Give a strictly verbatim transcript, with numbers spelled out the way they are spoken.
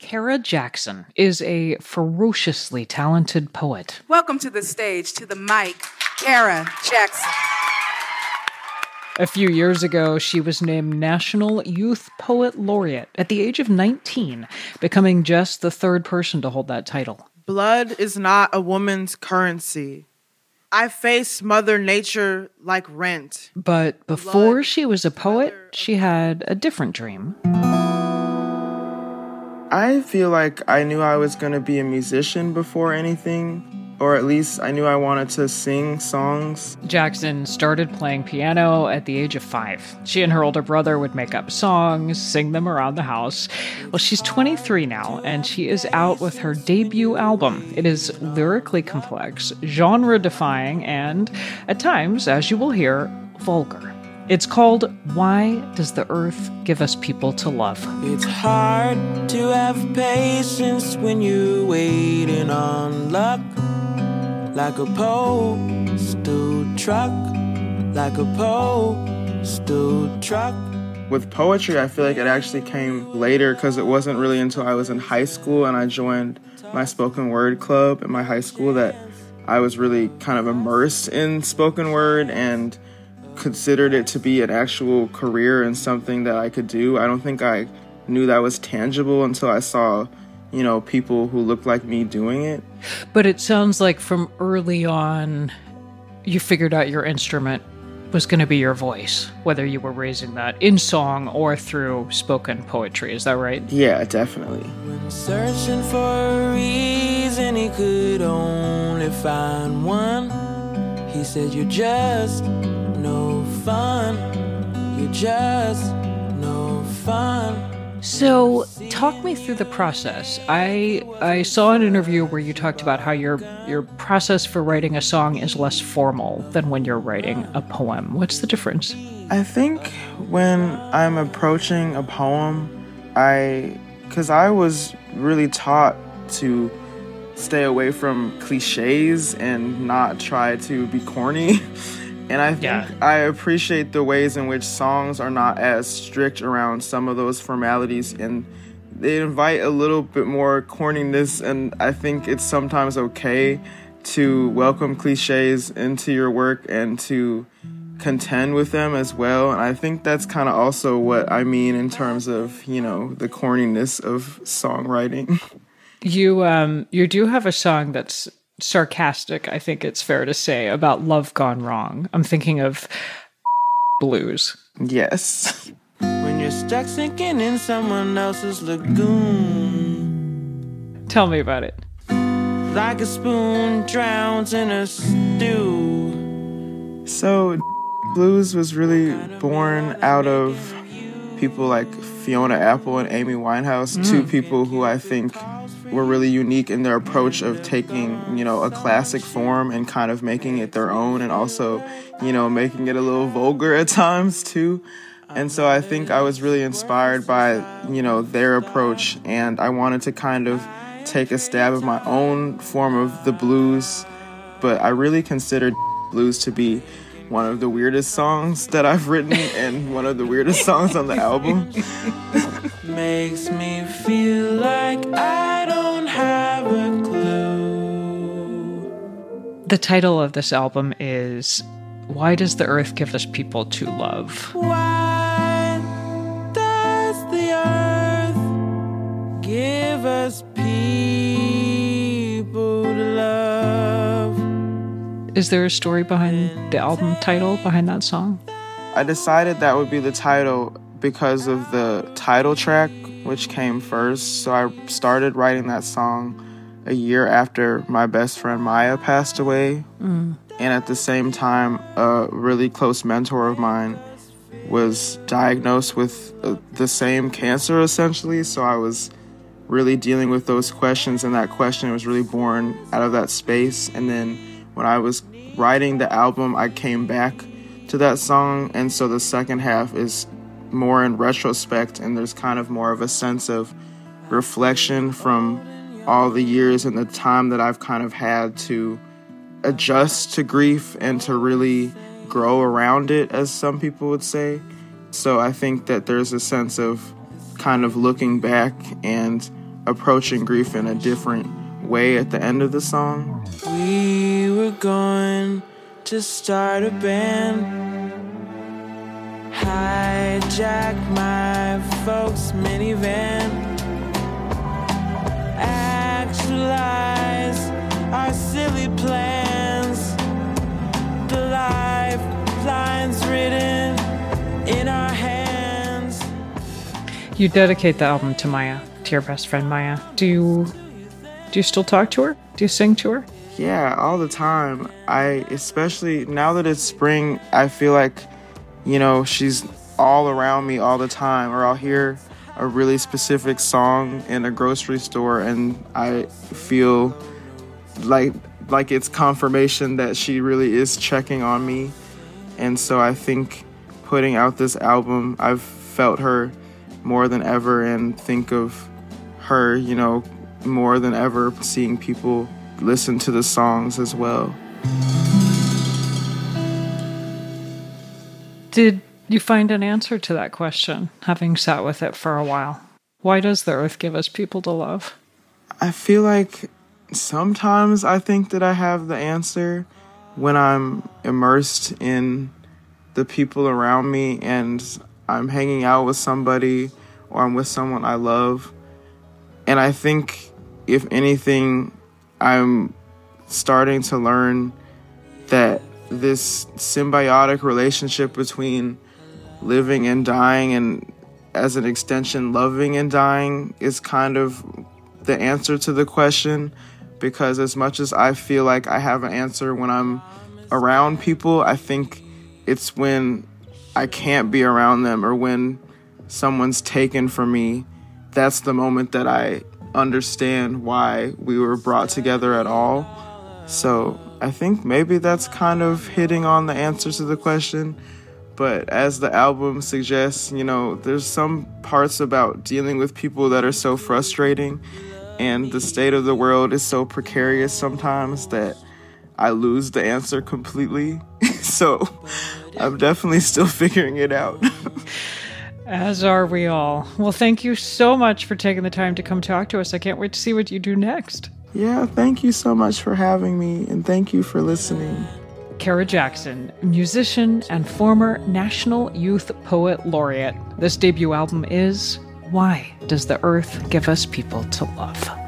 Kara Jackson is a ferociously talented poet. Welcome to the stage, to the mic, Kara Jackson. A few years ago, she was named National Youth Poet Laureate at the age of nineteen, becoming just the third person to hold that title. Blood is not a woman's currency. I face Mother Nature like rent. But before she was a poet, she had a different dream. I feel like I knew I was going to be a musician before anything, or at least I knew I wanted to sing songs. Jackson started playing piano at the age of five. She and her older brother would make up songs, sing them around the house. Well, she's twenty-three now, and she is out with her debut album. It is lyrically complex, genre-defying, and, at times, as you will hear, vulgar. It's called Why Does the Earth Give Us People to Love? It's hard to have patience when you're waiting on luck. Like a postal truck, like a postal truck. With poetry, I feel like it actually came later because it wasn't really until I was in high school and I joined my spoken word club in my high school that I was really kind of immersed in spoken word and considered it to be an actual career and something that I could do. I don't think I knew that was tangible until I saw, you know, people who looked like me doing it. But it sounds like from early on, you figured out your instrument was going to be your voice, whether you were raising that in song or through spoken poetry. Is that right? Yeah, definitely. When searching for a reason, he could only find one. He said, you're just no fun. You're just no fun. So, talk me through the process. I I saw an interview where you talked about how your your process for writing a song is less formal than when you're writing a poem. What's the difference? I think when I'm approaching a poem, I, because I was really taught to stay away from cliches and not try to be corny. And I think yeah. I appreciate the ways in which songs are not as strict around some of those formalities, and they invite a little bit more corniness, and I think it's sometimes okay to welcome cliches into your work and to contend with them as well. And I think that's kind of also what I mean in terms of, you know, the corniness of songwriting. You um you do have a song that's sarcastic, I think it's fair to say, about love gone wrong. I'm thinking of Blues. Yes. When you're stuck sinking in someone else's lagoon. Tell me about it. Like a spoon drowns in a stew. So, Blues was really born out of people like Fiona Apple and Amy Winehouse, mm. two people who I think were really unique in their approach of taking, you know, a classic form and kind of making it their own, and also, you know, making it a little vulgar at times too. And so I think I was really inspired by, you know, their approach, and I wanted to kind of take a stab at my own form of the blues, but I really considered Blues to be one of the weirdest songs that I've written and one of the weirdest songs on the album. Makes me feel like I don't have a clue. The title of this album is Why Does the Earth Give Us People to Love? Why does the earth give us people to love? Is there a story behind the album title, behind that song? I decided that would be the title because of the title track, which came first. So I started writing that song a year after my best friend Maya passed away. Mm. And at the same time, a really close mentor of mine was diagnosed with uh, the same cancer, essentially. So I was really dealing with those questions, and that question was really born out of that space. And then when I was writing the album, I came back to that song, and so the second half is more in retrospect, and there's kind of more of a sense of reflection from all the years and the time that I've kind of had to adjust to grief and to really grow around it, as some people would say. So I think that there's a sense of kind of looking back and approaching grief in a different way at the end of the song. We were going to start a band, hijack my folks' minivan, actualize our silly plans, the lifelines written in our hands. You dedicate the album to Maya, to your best friend Maya. Do you do you still talk to her? Do you sing to her? Yeah, all the time. I, especially now that it's spring, I feel like, you know, she's all around me all the time. Or I'll hear a really specific song in a grocery store and I feel like like it's confirmation that she really is checking on me. And so I think putting out this album, I've felt her more than ever and think of her, you know, more than ever, seeing people listen to the songs as well. Did you find an answer to that question, having sat with it for a while? Why does the earth give us people to love? I feel like sometimes I think that I have the answer when I'm immersed in the people around me and I'm hanging out with somebody or I'm with someone I love. And I think, if anything, I'm starting to learn that this symbiotic relationship between living and dying, and as an extension, loving and dying, is kind of the answer to the question. Because as much as I feel like I have an answer when I'm around people, I think it's when I can't be around them or when someone's taken from me, that's the moment that I understand why we were brought together at all. So I think maybe that's kind of hitting on the answer to the question. But as the album suggests, you know, there's some parts about dealing with people that are so frustrating, and the state of the world is so precarious sometimes that I lose the answer completely. So I'm definitely still figuring it out. As are we all. Well, thank you so much for taking the time to come talk to us. I can't wait to see what you do next. Yeah, thank you so much for having me, and thank you for listening. Kara Jackson, musician and former National Youth Poet Laureate. This debut album is Why Does the Earth Give Us People to Love?